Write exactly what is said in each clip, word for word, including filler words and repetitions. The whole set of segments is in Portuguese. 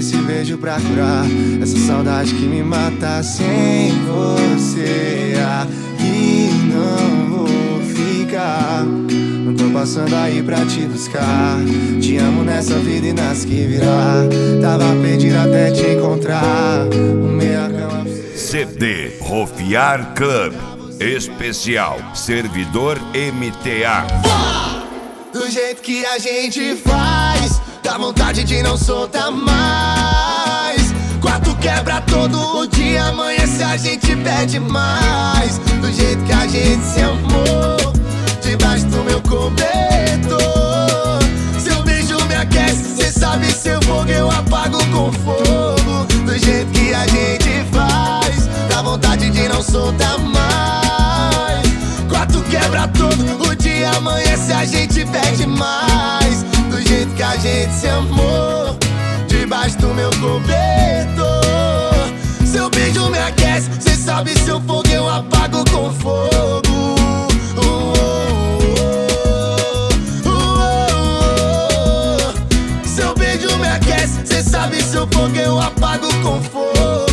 desse beijo pra curar essa saudade que me mata sem você. Aqui não vou ficar, não tô passando aí pra te buscar. Te amo nessa vida e nas que virá. Tava perdido até te encontrar. O meia cama. C D Rofiar Club Especial Servidor M T A. Do jeito que a gente faz, dá vontade de não soltar mais. Quarto quebra todo dia, amanhece a gente pede mais. Do jeito que a gente se amou, debaixo do meu cobertor. Seu beijo me aquece, cê sabe, seu fogo eu apago com fogo. Do jeito que a gente faz, dá vontade de não soltar mais. Quarto quebra todo o dia, amanhece a gente pede mais. Do jeito que a gente se amou, debaixo do meu cobertor. Seu beijo me aquece, cê sabe, seu fogo eu apago com fogo. Uh, uh, uh, uh, uh. Seu beijo me aquece, cê sabe, seu fogo eu apago com fogo.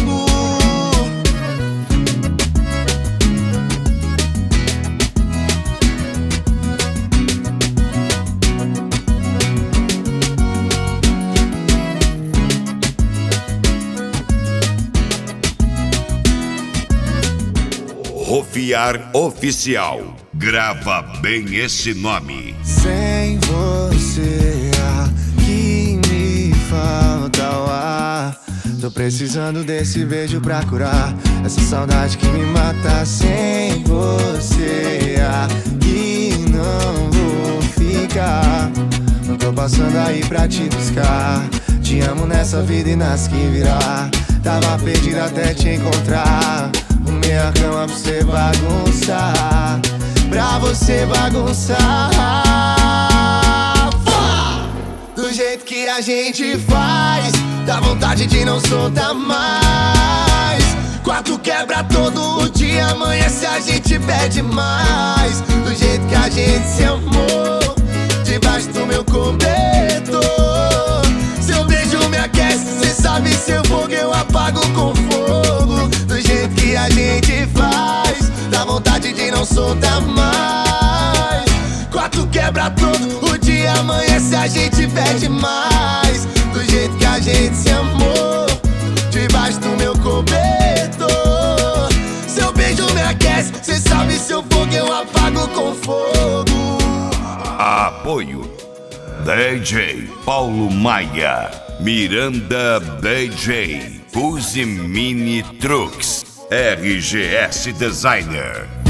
Rofiar Oficial. Grava bem esse nome. Sem você aqui me falta o ar. Tô precisando desse beijo pra curar essa saudade que me mata sem você. Aqui não vou ficar, não tô passando aí pra te buscar. Te amo nessa vida e nas que virá. Tava perdido até te encontrar. Arrumei a cama pra você bagunçar, pra você bagunçar. Do jeito que a gente faz, dá vontade de não soltar mais. Quarto quebra todo dia, amanhece a gente pede mais. Do jeito que a gente se amou, debaixo do meu cobertor. Seu beijo me aquece, cê sabe, seu fogo eu apago com fogo. Do jeito que a gente faz, dá vontade de não soltar mais. Quarto quebra todo o dia, amanhece a gente pede mais. Do jeito que a gente se amou, debaixo do meu cobertor. Seu beijo me aquece, cê sabe, seu fogo eu apago com fogo. Apoio D J Paulo Maia, Miranda D J, Uzi Mini Trucks, R G S Designer.